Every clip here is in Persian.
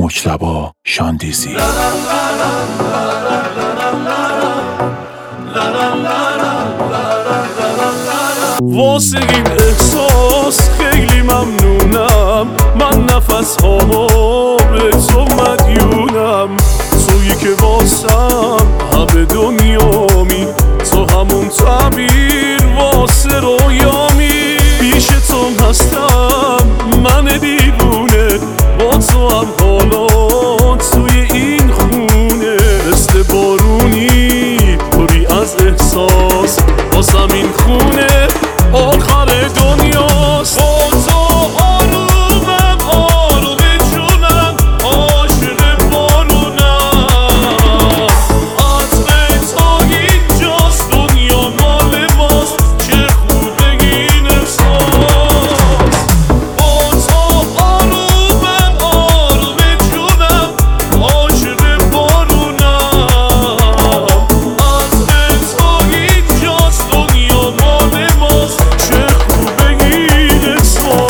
مجتبی شاندیزی. واسه این احساس خیلی ممنونم، من نفس هامو به تو مدیونم. تویی که واسم همه دنیامی، تو همون تعبیر واسه رویامی. پیش تو هستم من دیوونه، با تو هم حالا توی این خونه. مثل بارونی پری از احساس، واسم این خونه آخر دنیاست. با تو آرومم، آروم جونم، عاشق بارونم. عطر تو اینجاست، دنیا مال ماست، چه خوبه این احساس. با تو آرومم، آروم جونم، عاشق بارونم. عطر تو اینجاست، دنیا مال ماست، چه خوبه این احساس.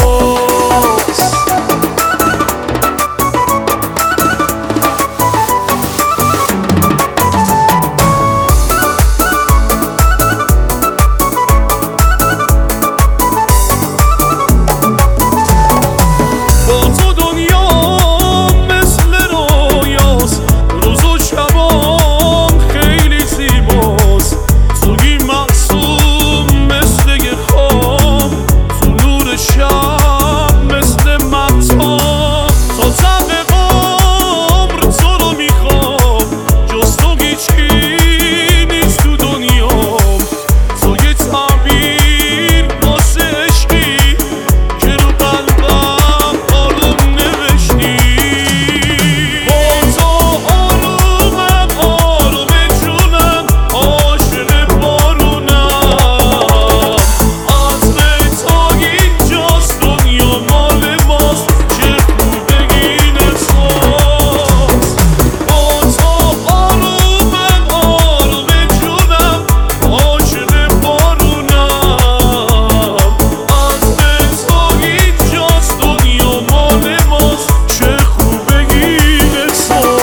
با تو دنیا مثل رویاست، روز و شبام خیلی زیباست. توی معصوم مثل یه خواب، تو نور شب مثل مهتاب. تا ته عمر تو رو میخوام، جز تو هیچی نیست تو دنیام. تو یه تعبیر واسه عشقی که رو قلبم آروم نوشتی. با تو آرومم، آروم جونم، عاشق بارونم. عطر تو اینجاست، دنیا مال ماست، چه خوبه این احساس. با تو آرومم، آروم جونم، عاشق بارونم. عطر تو اینجاست، دنیا مال ماست، چه خوبه این احساس.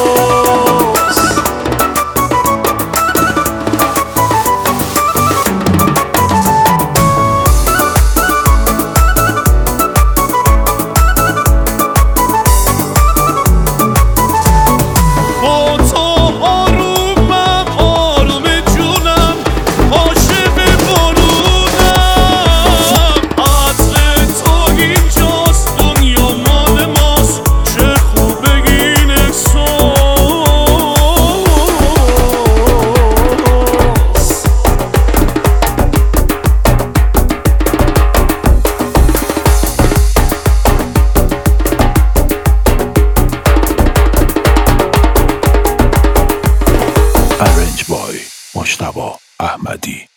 با تو آرومم، آروم جونم، عاشق بارونم. عطر تو اینجاست، دنیا مال ماست، چه خوبه این احساس. Arranged by مجتبی احمدی.